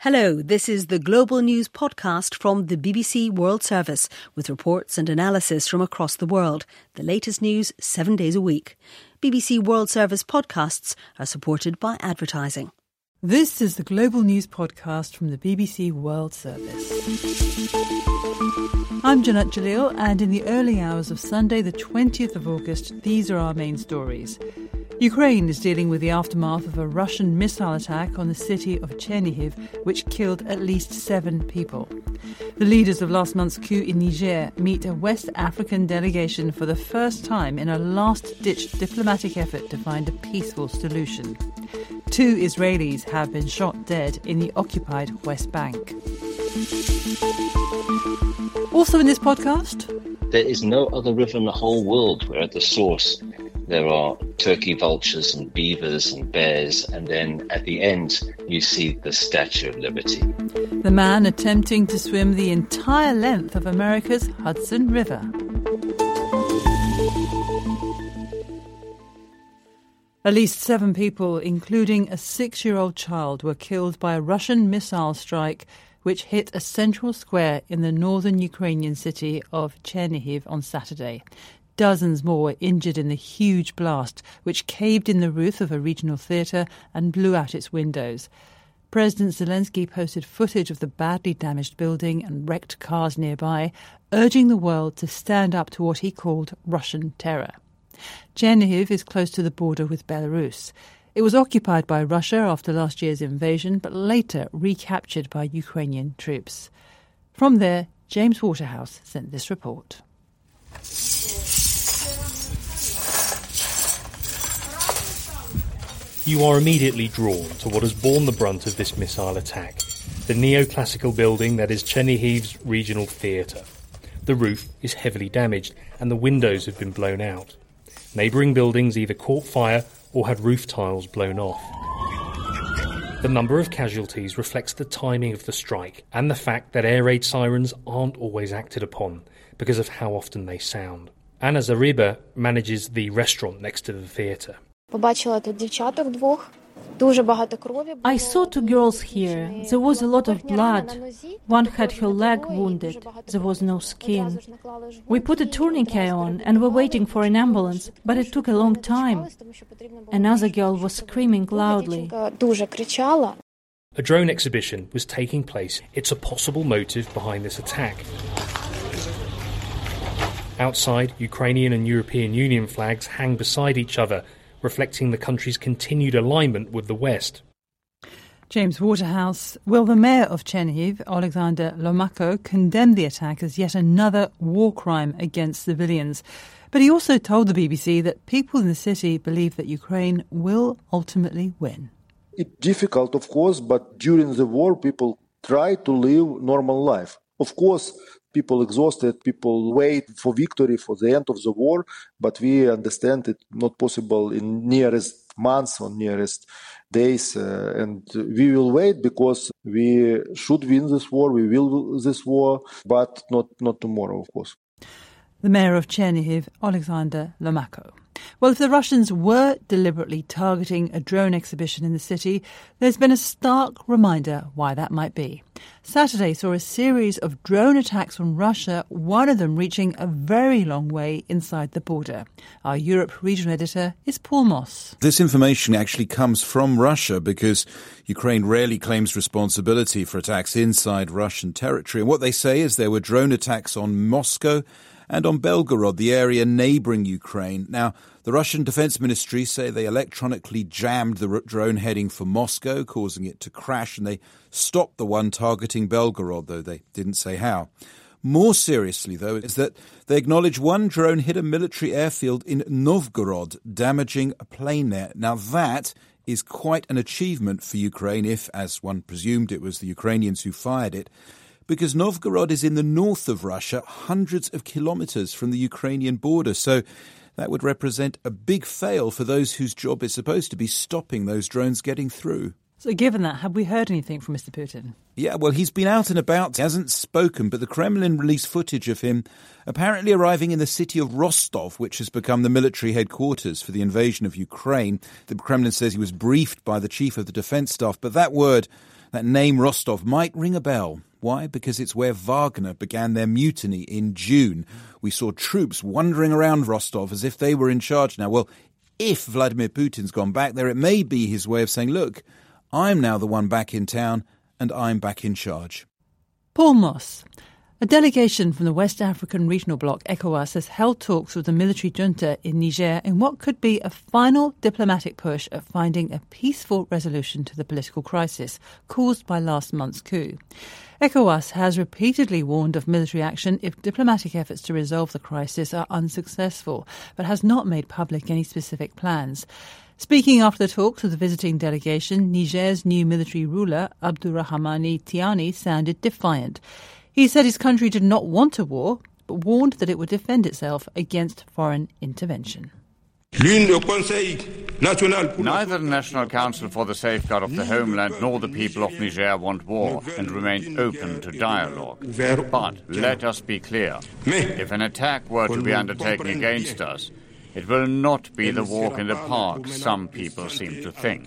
Hello, this is the Global News podcast from the BBC World Service with reports and analysis from across the world. The latest news 7 days a week. BBC World Service podcasts are supported by advertising. This is the Global News podcast from the BBC World Service. I'm Janat Jalil, and in the early hours of Sunday, the 20th of August, these are our main stories. Ukraine is dealing with the aftermath of a Russian missile attack on the city of Chernihiv, which killed at least 7 people. The leaders of last month's coup in Niger meet a West African delegation for the first time in a last-ditch diplomatic effort to find a peaceful solution. 2 Israelis have been shot dead in the occupied West Bank. Also in this podcast, there is no other river in the whole world where at the source there are turkey vultures and beavers and bears, and then at the end you see the Statue of Liberty. The man attempting to swim the entire length of America's Hudson River. At least 7 people, including a 6-year-old child, were killed by a Russian missile strike which hit a central square in the northern Ukrainian city of Chernihiv on Saturday. Dozens more were injured in the huge blast, which caved in the roof of a regional theatre and blew out its windows. President Zelensky posted footage of the badly damaged building and wrecked cars nearby, urging the world to stand up to what he called Russian terror. Chernihiv is close to the border with Belarus. It was occupied by Russia after last year's invasion, but later recaptured by Ukrainian troops. From there, James Waterhouse sent this report. You are immediately drawn to what has borne the brunt of this missile attack, the neoclassical building that is Chernihiv's regional theatre. The roof is heavily damaged and the windows have been blown out. Neighbouring buildings either caught fire or had roof tiles blown off. The number of casualties reflects the timing of the strike and the fact that air raid sirens aren't always acted upon because of how often they sound. Anna Zariba manages the restaurant next to the theatre. I saw 2 girls here. There was a lot of blood. One had her leg wounded. There was no skin. We put a tourniquet on and were waiting for an ambulance, but it took a long time. Another girl was screaming loudly. A drone exhibition was taking place. It's a possible motive behind this attack. Outside, Ukrainian and European Union flags hang beside each other, reflecting the country's continued alignment with the West. James Waterhouse. Well, the mayor of Chernihiv, Alexander Lomako, condemned the attack as yet another war crime against civilians. But he also told the BBC that people in the city believe that Ukraine will ultimately win. It's difficult, of course, but during the war, people try to live normal life. Of course, people exhausted, people wait for victory, for the end of the war, but we understand it not possible in nearest months or nearest days, and we will wait because we should win this war, we will win this war, but not tomorrow, of course. The mayor of Chernihiv, Alexander Lomako. Well, if the Russians were deliberately targeting a drone exhibition in the city, there's been a stark reminder why that might be. Saturday saw a series of drone attacks from Russia, one of them reaching a very long way inside the border. Our Europe regional editor is Paul Moss. This information actually comes from Russia because Ukraine rarely claims responsibility for attacks inside Russian territory. And what they say is there were drone attacks on Moscow and on Belgorod, the area neighbouring Ukraine. Now, the Russian Defence Ministry say they electronically jammed the drone heading for Moscow, causing it to crash, and they stopped the one targeting Belgorod, though they didn't say how. More seriously, though, is that they acknowledge one drone hit a military airfield in Novgorod, damaging a plane there. Now, that is quite an achievement for Ukraine if, as one presumed, it was the Ukrainians who fired it, because Novgorod is in the north of Russia, hundreds of kilometres from the Ukrainian border. So that would represent a big fail for those whose job is supposed to be stopping those drones getting through. So given that, have we heard anything from Mr. Putin? Yeah, well, he's been out and about. He hasn't spoken, but the Kremlin released footage of him apparently arriving in the city of Rostov, which has become the military headquarters for the invasion of Ukraine. The Kremlin says he was briefed by the chief of the defence staff, but that word That name Rostov might ring a bell. Why? Because it's where Wagner began their mutiny in June. We saw troops wandering around Rostov as if they were in charge now. Well, if Vladimir Putin's gone back there, it may be his way of saying, look, I'm now the one back in town and I'm back in charge. Paul Moss. A delegation from the West African regional bloc, ECOWAS, has held talks with the military junta in Niger in what could be a final diplomatic push at finding a peaceful resolution to the political crisis caused by last month's coup. ECOWAS has repeatedly warned of military action if diplomatic efforts to resolve the crisis are unsuccessful, but has not made public any specific plans. Speaking after the talks with the visiting delegation, Niger's new military ruler, Abdurrahmani Tiani, sounded defiant. He said his country did not want a war, but warned that it would defend itself against foreign intervention. Neither the National Council for the Safeguard of the Homeland nor the people of Niger want war and remain open to dialogue. But let us be clear. If an attack were to be undertaken against us, it will not be the walk in the park some people seem to think.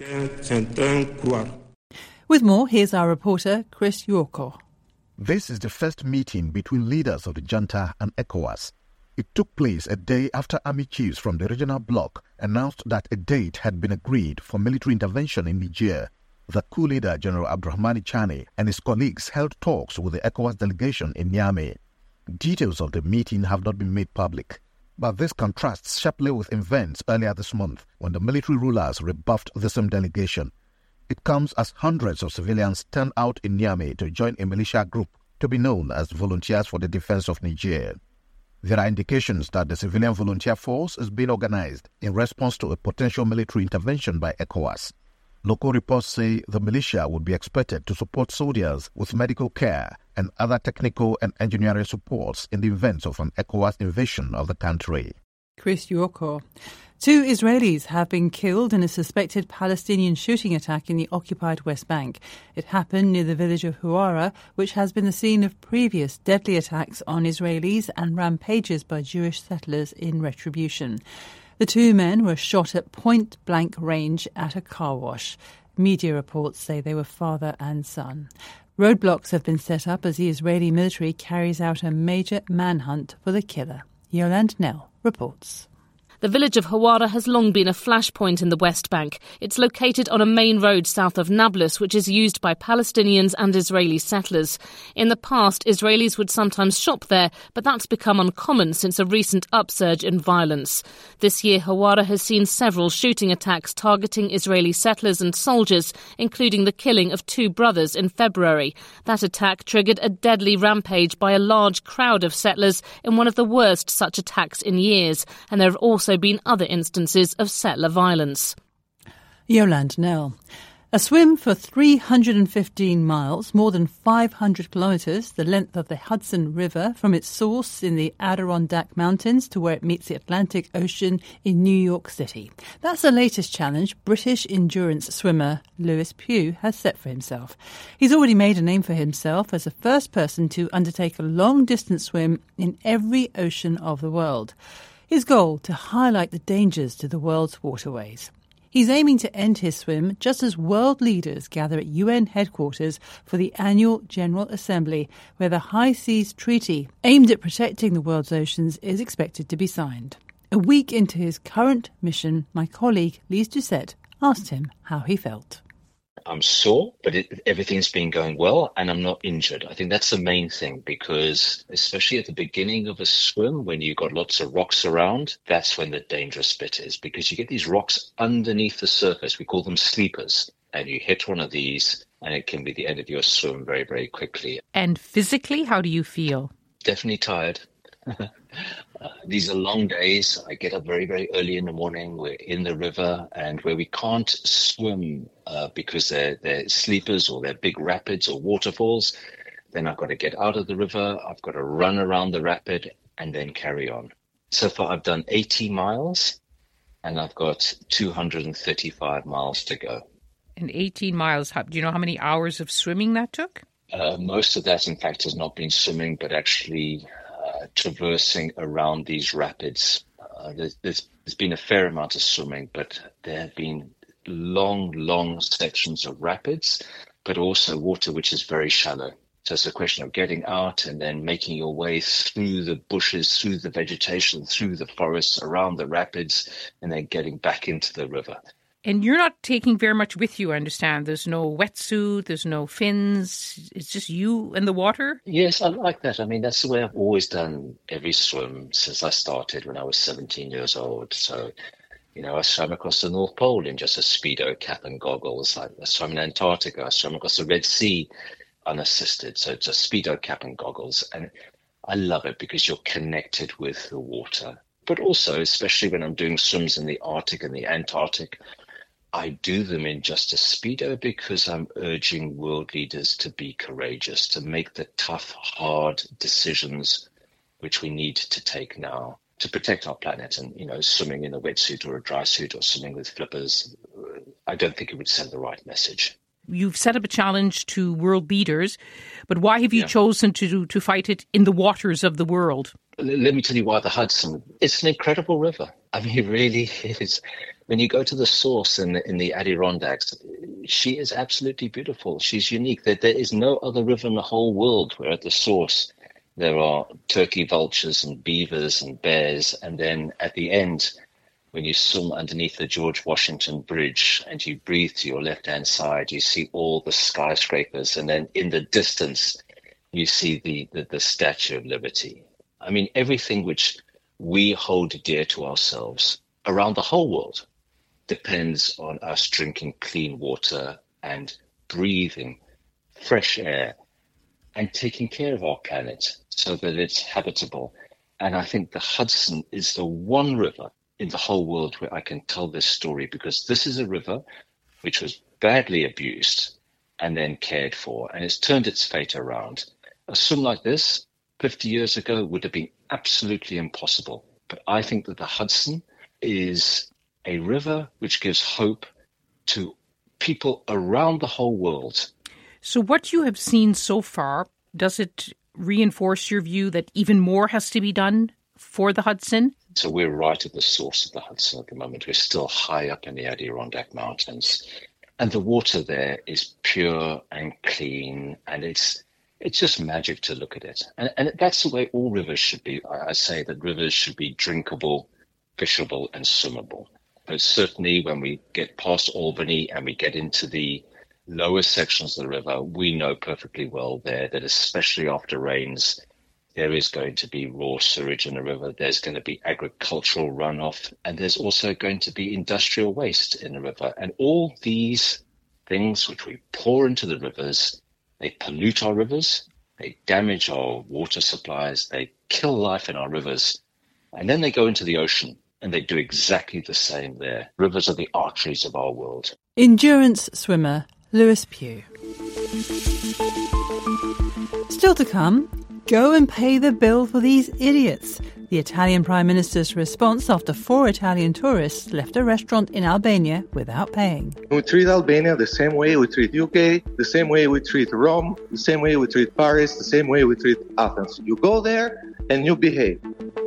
With more, here's our reporter, Chris Yorko. This is the first meeting between leaders of the junta and ECOWAS. It took place a day after army chiefs from the regional bloc announced that a date had been agreed for military intervention in Niger. The coup leader, General Abdurrahmani Tiani, and his colleagues held talks with the ECOWAS delegation in Niamey. Details of the meeting have not been made public, but this contrasts sharply with events earlier this month when the military rulers rebuffed the same delegation. It comes as hundreds of civilians turned out in Niamey to join a militia group to be known as Volunteers for the Defense of Niger. There are indications that the civilian volunteer force is being organized in response to a potential military intervention by ECOWAS. Local reports say the militia would be expected to support soldiers with medical care and other technical and engineering supports in the event of an ECOWAS invasion of the country. Chris Yorko. 2 Israelis have been killed in a suspected Palestinian shooting attack in the occupied West Bank. It happened near the village of Huwara, which has been the scene of previous deadly attacks on Israelis and rampages by Jewish settlers in retribution. The 2 men were shot at point-blank range at a car wash. Media reports say they were father and son. Roadblocks have been set up as the Israeli military carries out a major manhunt for the killer. Yolande Nell reports. The village of Huwara has long been a flashpoint in the West Bank. It's located on a main road south of Nablus, which is used by Palestinians and Israeli settlers. In the past, Israelis would sometimes shop there, but that's become uncommon since a recent upsurge in violence. This year, Huwara has seen several shooting attacks targeting Israeli settlers and soldiers, including the killing of 2 brothers in February. That attack triggered a deadly rampage by a large crowd of settlers in one of the worst such attacks in years, and there have also been other instances of settler violence. Yolande Nell. A swim for 315 miles, more than 500 kilometres, the length of the Hudson River from its source in the Adirondack Mountains to where it meets the Atlantic Ocean in New York City. That's the latest challenge British endurance swimmer Lewis Pugh has set for himself. He's already made a name for himself as the first person to undertake a long-distance swim in every ocean of the world. His goal, to highlight the dangers to the world's waterways. He's aiming to end his swim just as world leaders gather at UN headquarters for the annual General Assembly, where the High Seas Treaty, aimed at protecting the world's oceans, is expected to be signed. A week into his current mission, my colleague Lise Doucette asked him how he felt. I'm sore, but everything's been going well and I'm not injured. I think that's the main thing, because especially at the beginning of a swim, when you've got lots of rocks around, that's when the dangerous bit is, because you get these rocks underneath the surface. We call them sleepers, and you hit one of these and it can be the end of your swim very, very quickly. And physically, how do you feel? Definitely tired. These are long days. I get up very, very early in the morning. We're in the river, and where we can't swim because they're sleepers or they're big rapids or waterfalls, then I've got to get out of the river. I've got to run around the rapid and then carry on. So far, I've done 80 miles and I've got 235 miles to go. And 18 miles, do you know how many hours of swimming that took? Most of that, in fact, has not been swimming, but actually traversing around these rapids. There's been a fair amount of swimming, but there have been long sections of rapids but also water which is very shallow. So it's a question of getting out and then making your way through the bushes, through the vegetation, through the forests, around the rapids, and then getting back into the river. And you're not taking very much with you, I understand. There's no wetsuit, there's no fins. It's just you and the water? Yes, I like that. I mean, that's the way I've always done every swim since I started when I was 17 years old. So, I swam across the North Pole in just a Speedo cap and goggles. I swam in Antarctica. I swam across the Red Sea unassisted. So it's a Speedo cap and goggles. And I love it because you're connected with the water. But also, especially when I'm doing swims in the Arctic and the Antarctic, I do them in just a Speedo because I'm urging world leaders to be courageous, to make the tough, hard decisions which we need to take now to protect our planet. And, swimming in a wetsuit or a dry suit or swimming with flippers, I don't think it would send the right message. You've set up a challenge to world leaders, but why have you chosen to fight it in the waters of the world? Let me tell you why the Hudson. It's an incredible river. I mean, really, it is. When you go to the source in the Adirondacks, she is absolutely beautiful. She's unique. There is no other river in the whole world where at the source there are turkey vultures and beavers and bears. And then at the end, when you swim underneath the George Washington Bridge and you breathe to your left-hand side, you see all the skyscrapers. And then in the distance, you see the Statue of Liberty. I mean, everything which we hold dear to ourselves around the whole world depends on us drinking clean water and breathing fresh air and taking care of our planet so that it's habitable. And I think the Hudson is the one river in the whole world where I can tell this story, because this is a river which was badly abused and then cared for, and it's turned its fate around. A swim like this 50 years ago would have been absolutely impossible. But I think that the Hudson is a river which gives hope to people around the whole world. So what you have seen so far, does it reinforce your view that even more has to be done for the Hudson? So we're right at the source of the Hudson at the moment. We're still high up in the Adirondack Mountains. And the water there is pure and clean, and it's just magic to look at it. And that's the way all rivers should be. I say that rivers should be drinkable, fishable, and swimmable. But certainly when we get past Albany and we get into the lower sections of the river, we know perfectly well there that especially after rains, there is going to be raw sewage in the river. There's going to be agricultural runoff, and there's also going to be industrial waste in the river. And all these things which we pour into the rivers, they pollute our rivers, they damage our water supplies, they kill life in our rivers, and then they go into the ocean, and they do exactly the same there. Rivers are the arteries of our world. Endurance swimmer Lewis Pugh. Still to come, go and pay the bill for these idiots. The Italian Prime Minister's response after 4 Italian tourists left a restaurant in Albania without paying. We treat Albania the same way we treat UK, the same way we treat Rome, the same way we treat Paris, the same way we treat Athens. You go there and you behave.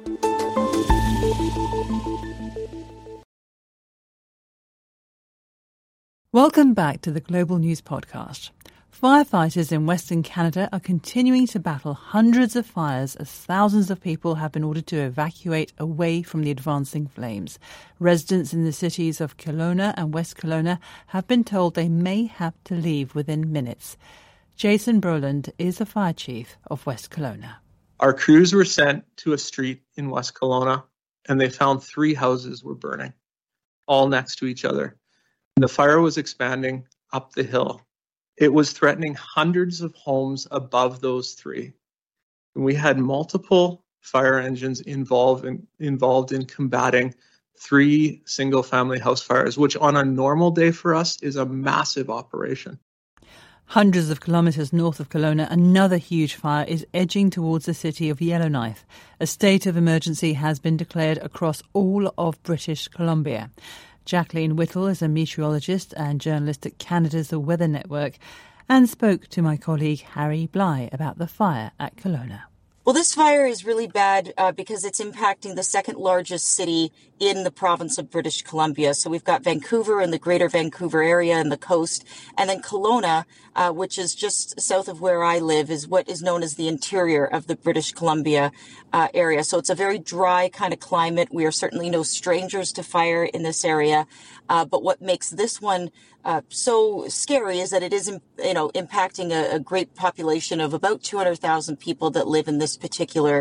Welcome back to the Global News Podcast. Firefighters in Western Canada are continuing to battle hundreds of fires as thousands of people have been ordered to evacuate away from the advancing flames. Residents in the cities of Kelowna and West Kelowna have been told they may have to leave within minutes. Jason Brolin is the fire chief of West Kelowna. Our crews were sent to a street in West Kelowna, and they found 3 houses were burning, all next to each other. The fire was expanding up the hill. It was threatening hundreds of homes above those 3. And we had multiple fire engines involved in combating 3 single-family house fires, which on a normal day for us is a massive operation. Hundreds of kilometres north of Kelowna, another huge fire is edging towards the city of Yellowknife. A state of emergency has been declared across all of British Columbia. Jacqueline Whittle is a meteorologist and journalist at Canada's The Weather Network and spoke to my colleague Harry Bly about the fire at Kelowna. Well, this fire is really bad because it's impacting the second largest city in the province of British Columbia. So we've got Vancouver and the greater Vancouver area and the coast. And then Kelowna, which is just south of where I live, is what is known as the interior of the British Columbia area. So it's a very dry kind of climate. We are certainly no strangers to fire in this area. But what makes this one so scary is that it is, impacting a great population of about 200,000 people that live in this particular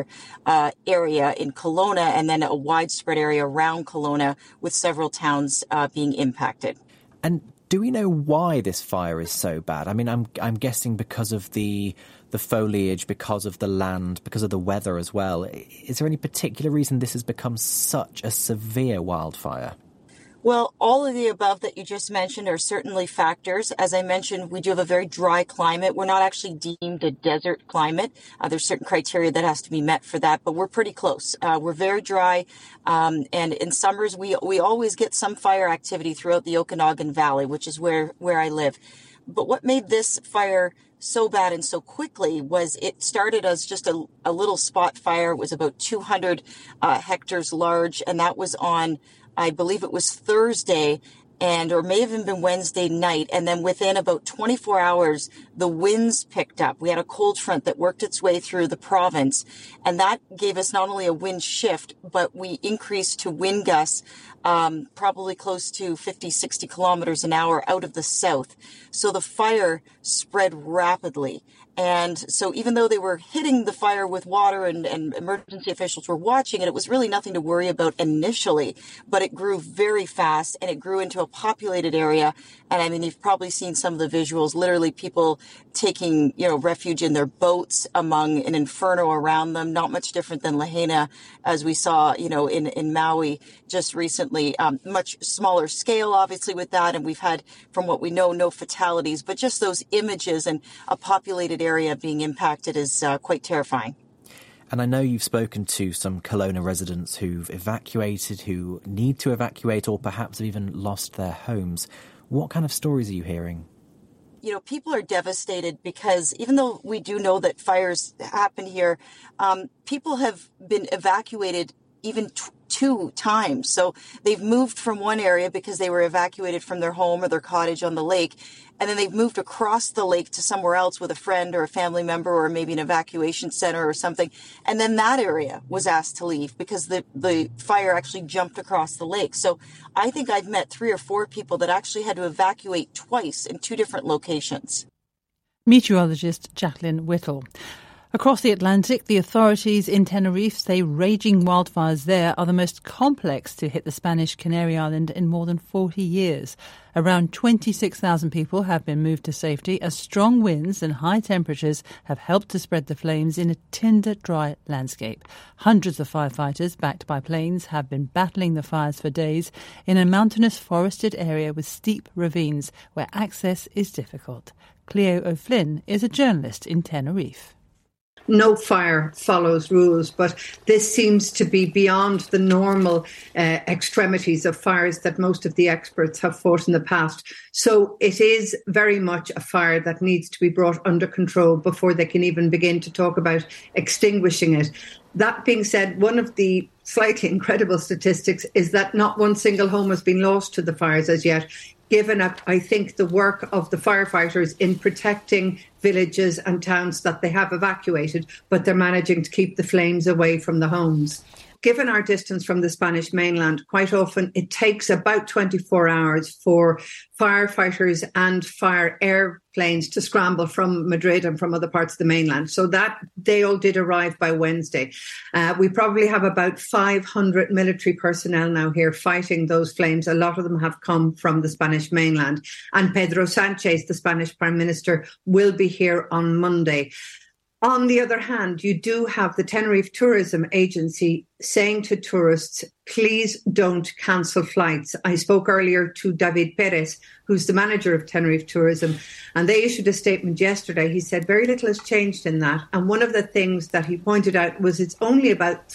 area in Kelowna, and then a widespread area around Kelowna with several towns being impacted. And do we know why this fire is so bad? I mean, I'm guessing because of the foliage, because of the land, because of the weather as well. Is there any particular reason this has become such a severe wildfire? Well, all of the above that you just mentioned are certainly factors. As I mentioned, we do have a very dry climate. We're not actually deemed a desert climate. There's certain criteria that has to be met for that, but we're pretty close. We're very dry. And in summers, we always get some fire activity throughout the Okanagan Valley, which is where I live. But what made this fire so bad and so quickly was it started as just a little spot fire. It was about 200 hectares large, and that was on, I believe it was Thursday, or may have even been Wednesday night. And then within about 24 hours, the winds picked up. We had a cold front that worked its way through the province. And that gave us not only a wind shift, but we increased to wind gusts, probably close to 50, 60 kilometers an hour out of the south. So the fire spread rapidly. And so even though they were hitting the fire with water and emergency officials were watching it, it was really nothing to worry about initially, but it grew very fast and it grew into a populated area. And I mean, you've probably seen some of the visuals, literally people taking, refuge in their boats among an inferno around them, not much different than Lahaina, as we saw, in Maui just recently, much smaller scale, obviously, with that. And we've had, from what we know, no fatalities, but just those images and a populated area being impacted is quite terrifying. And I know you've spoken to some Kelowna residents who've evacuated, who need to evacuate, or perhaps have even lost their homes. What kind of stories are you hearing? People are devastated because even though we do know that fires happen here, people have been evacuated even 2 times. So they've moved from one area because they were evacuated from their home or their cottage on the lake. And then they've moved across the lake to somewhere else with a friend or a family member or maybe an evacuation center or something. And then that area was asked to leave because the fire actually jumped across the lake. So I think I've met 3 or 4 people that actually had to evacuate twice in 2 different locations. Meteorologist Jacqueline Whittle. Across the Atlantic, the authorities in Tenerife say raging wildfires there are the most complex to hit the Spanish Canary Island in more than 40 years. Around 26,000 people have been moved to safety as strong winds and high temperatures have helped to spread the flames in a tinder-dry landscape. Hundreds of firefighters, backed by planes, have been battling the fires for days in a mountainous forested area with steep ravines where access is difficult. Cleo O'Flynn is a journalist in Tenerife. No fire follows rules, but this seems to be beyond the normal extremities of fires that most of the experts have fought in the past. So it is very much a fire that needs to be brought under control before they can even begin to talk about extinguishing it. That being said, one of the slightly incredible statistics is that not one single home has been lost to the fires as yet, given, I think, the work of the firefighters in protecting villages and towns that they have evacuated, but they're managing to keep the flames away from the homes. Given our distance from the Spanish mainland, quite often it takes about 24 hours for firefighters and fire airplanes to scramble from Madrid and from other parts of the mainland. So that they all did arrive by Wednesday. We probably have about 500 military personnel now here fighting those flames. A lot of them have come from the Spanish mainland. And Pedro Sanchez, the Spanish Prime Minister, will be here on Monday. On the other hand, you do have the Tenerife Tourism Agency saying to tourists, please don't cancel flights. I spoke earlier to David Perez, who's the manager of Tenerife Tourism, and they issued a statement yesterday. He said very little has changed in that. And one of the things that he pointed out was it's only about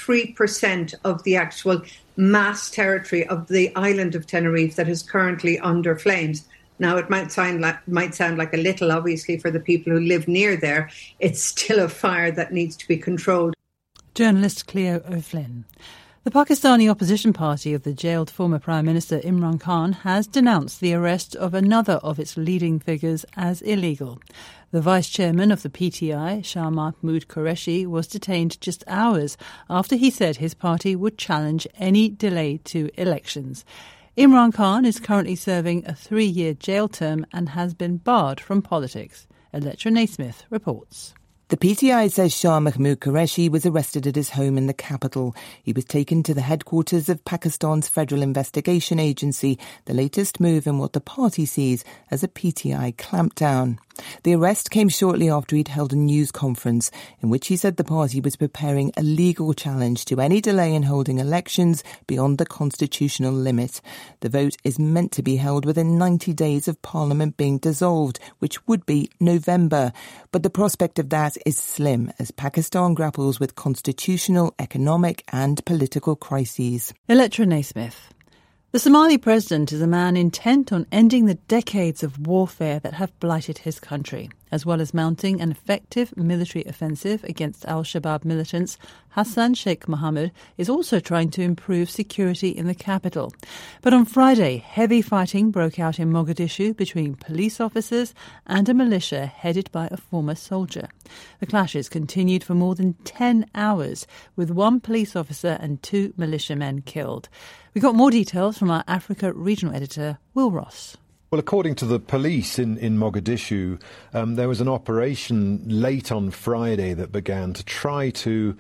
3% of the actual mass territory of the island of Tenerife that is currently under flames. Now, it might sound like a little, obviously, for the people who live near there. It's still a fire that needs to be controlled. Journalist Cleo O'Flynn. The Pakistani opposition party of the jailed former Prime Minister Imran Khan has denounced the arrest of another of its leading figures as illegal. The vice chairman of the PTI, Shah Mahmood Qureshi, was detained just hours after he said his party would challenge any delay to elections. Imran Khan is currently serving a 3-year jail term and has been barred from politics. Electra Naismith reports. The PTI says Shah Mahmood Qureshi was arrested at his home in the capital. He was taken to the headquarters of Pakistan's Federal Investigation Agency, the latest move in what the party sees as a PTI clampdown. The arrest came shortly after he'd held a news conference in which he said the party was preparing a legal challenge to any delay in holding elections beyond the constitutional limit. The vote is meant to be held within 90 days of Parliament being dissolved, which would be November. But the prospect of that is slim as Pakistan grapples with constitutional, economic and political crises. Electra Naismith. The Somali president is a man intent on ending the decades of warfare that have blighted his country. As well as mounting an effective military offensive against al-Shabaab militants, Hassan Sheikh Mohammed is also trying to improve security in the capital. But on Friday, heavy fighting broke out in Mogadishu between police officers and a militia headed by a former soldier. The clashes continued for more than 10 hours, with 1 police officer and 2 militiamen killed. We got more details from our Africa regional editor, Will Ross. Well, according to the police in Mogadishu, there was an operation late on Friday that began to try to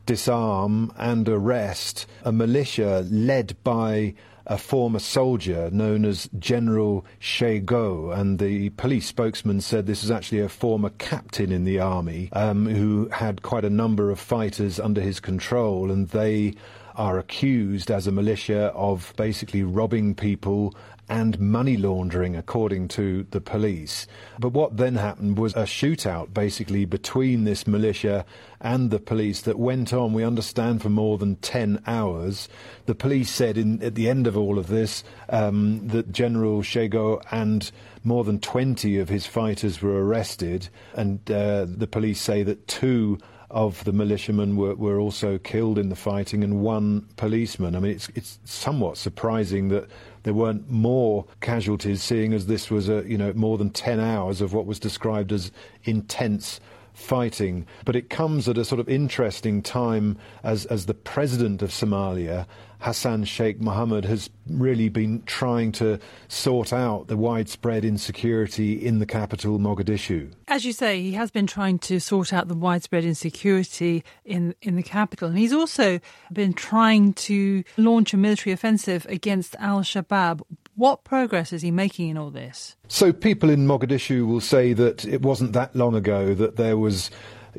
disarm and arrest a militia led by a former soldier known as General Shego, and the police spokesman said this is actually a former captain in the army who had quite a number of fighters under his control, and they are accused as a militia of basically robbing people and money laundering, according to the police. But what then happened was a shootout, basically, between this militia and the police that went on, we understand, for more than 10 hours. The police said at the end of all of this that General Shego and more than 20 of his fighters were arrested, and the police say that 2 of the militiamen were also killed in the fighting and 1 policeman. I mean, it's somewhat surprising that there weren't more casualties, seeing as this was more than 10 hours of what was described as intense fighting. But it comes at a sort of interesting time as the president of Somalia, Hassan Sheikh Mohammed, has really been trying to sort out the widespread insecurity in the capital, Mogadishu. As you say, he has been trying to sort out the widespread insecurity in the capital. And he's also been trying to launch a military offensive against al-Shabaab. What progress is he making in all this? So people in Mogadishu will say that it wasn't that long ago that there was,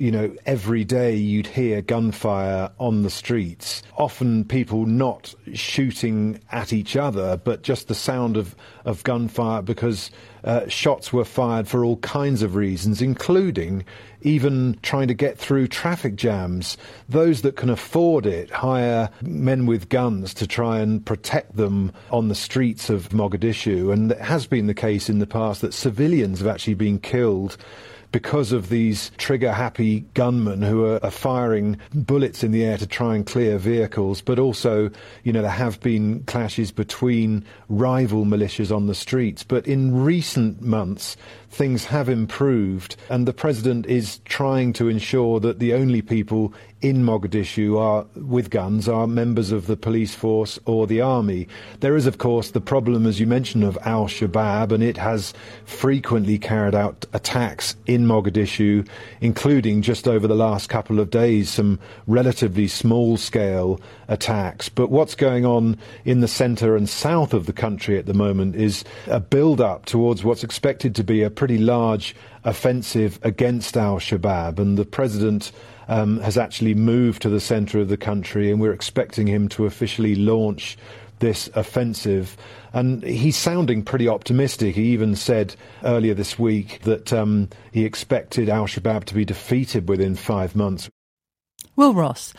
every day you'd hear gunfire on the streets. Often people not shooting at each other, but just the sound of gunfire because shots were fired for all kinds of reasons, including even trying to get through traffic jams. Those that can afford it hire men with guns to try and protect them on the streets of Mogadishu. And it has been the case in the past that civilians have actually been killed because of these trigger-happy gunmen who are firing bullets in the air to try and clear vehicles. But also, there have been clashes between rival militias on the streets. But in recent months, things have improved, and the president is trying to ensure that the only people in Mogadishu are with guns are members of the police force or the army. There is, of course, the problem, as you mentioned, of al-Shabaab, and it has frequently carried out attacks in Mogadishu, including just over the last couple of days, some relatively small-scale attacks. But what's going on in the centre and south of the country at the moment is a build-up towards what's expected to be a pretty large offensive against al-Shabaab, and the president has actually moved to the centre of the country, and we're expecting him to officially launch this offensive. And he's sounding pretty optimistic. He even said earlier this week that he expected al-Shabaab to be defeated within 5 months. Will Ross.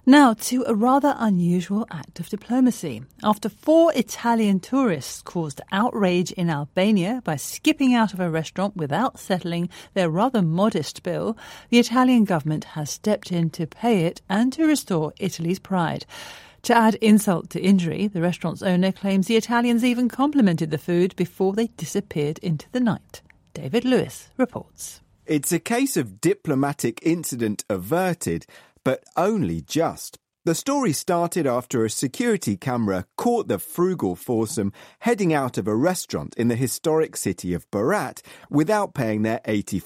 Now to a rather unusual act of diplomacy. After 4 Italian tourists caused outrage in Albania by skipping out of a restaurant without settling their rather modest bill, the Italian government has stepped in to pay it and to restore Italy's pride. To add insult to injury, the restaurant's owner claims the Italians even complimented the food before they disappeared into the night. David Lewis reports. It's a case of diplomatic incident averted, but only just. The story started after a security camera caught the frugal foursome heading out of a restaurant in the historic city of Berat without paying their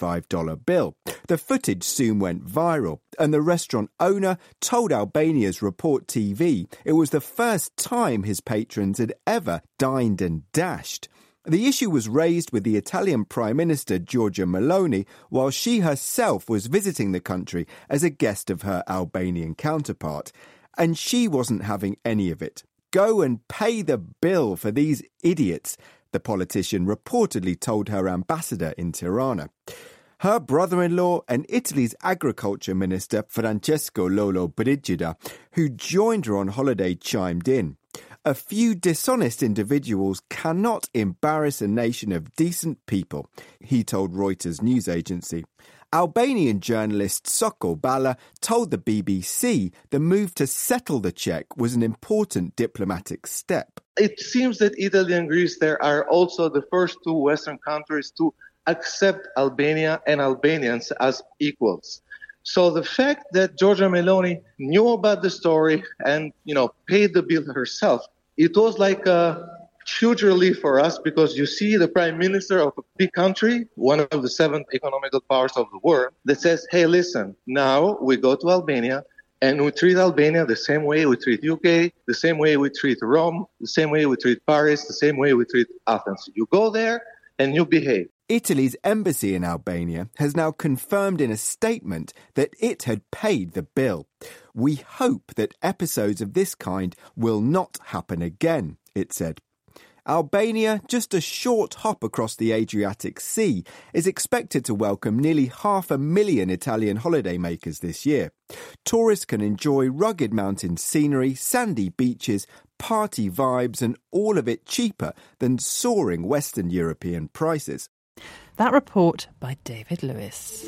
$85 bill. The footage soon went viral, and the restaurant owner told Albania's Report TV it was the first time his patrons had ever dined and dashed. The issue was raised with the Italian Prime Minister Giorgia Meloni while she herself was visiting the country as a guest of her Albanian counterpart. And she wasn't having any of it. Go and pay the bill for these idiots, the politician reportedly told her ambassador in Tirana. Her brother-in-law and Italy's agriculture minister, Francesco Lollobrigida, who joined her on holiday, chimed in. A few dishonest individuals cannot embarrass a nation of decent people, he told Reuters news agency. Albanian journalist Soko Bala told the BBC the move to settle the check was an important diplomatic step. It seems that Italy and Greece there are also the first 2 Western countries to accept Albania and Albanians as equals. So the fact that Giorgia Meloni knew about the story and, paid the bill herself, it was like a huge relief for us because you see the prime minister of a big country, one of the 7 economical powers of the world, that says, hey, listen, now we go to Albania and we treat Albania the same way we treat UK, the same way we treat Rome, the same way we treat Paris, the same way we treat Athens. You go there and you behave. Italy's embassy in Albania has now confirmed in a statement that it had paid the bill. We hope that episodes of this kind will not happen again, it said. Albania, just a short hop across the Adriatic Sea, is expected to welcome nearly 500,000 Italian holidaymakers this year. Tourists can enjoy rugged mountain scenery, sandy beaches, party vibes, and all of it cheaper than soaring Western European prices. That report by David Lewis.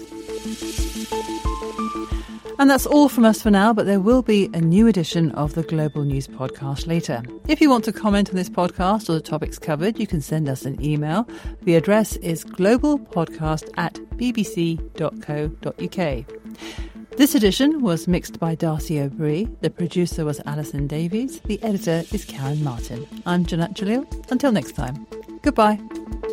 And that's all from us for now, but there will be a new edition of the Global News Podcast later. If you want to comment on this podcast or the topics covered, you can send us an email. The address is globalpodcast@bbc.co.uk. This edition was mixed by Darcy O'Brien. The producer was Alison Davies. The editor is Karen Martin. I'm Janat Jalil. Until next time, goodbye.